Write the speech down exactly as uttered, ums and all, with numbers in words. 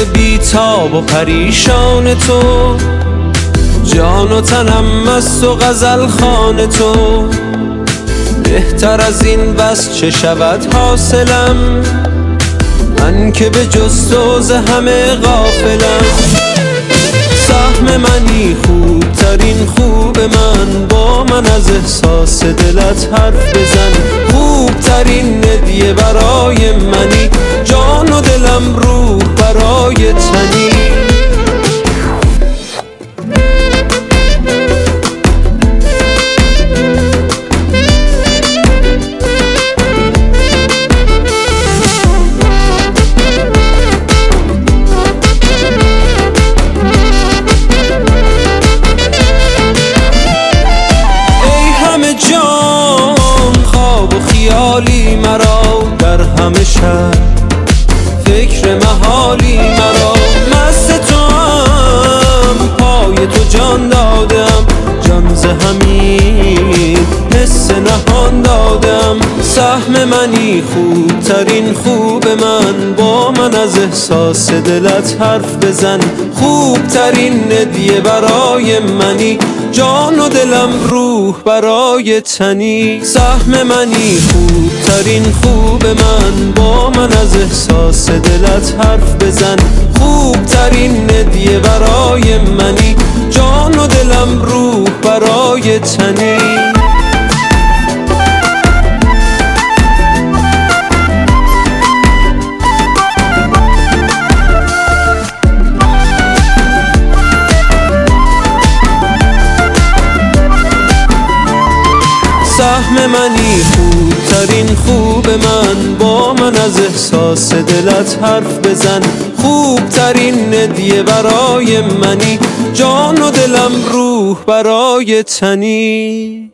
بیتاب و پریشان تو، جان و تنم مست و غزل خوان تو. بهتر از این بس چه شود حاصلم، من که به جز تو ز همه غافلم. سهم منی خوب ترین خوب من، با من از احساس دلت حرف بزن. خوب ترین هدیه برای منی، جان و دلم روح برای تنی. خیالی مرا در همه شب، فکر محالی مرا. مست تو هم پای تو جان دادم، جان ز همین حس نهان دادم. سهم منی خوب ترین خوب من، با من از احساس دلت حرف بزن. خوب ترین هدیه برای منی، جان و دلم روح برای تنی. سهم منی خوب ترین خوب من، با من از احساس دلت حرف بزن. خوب ترین هدیه برای منی، جان و دلم روح برای تنی. سهم منی خوب ترین خوب من، با من از احساس دلت حرف بزن. خوب ترین هدیه برای منی، جان و دلم روح برای تنی.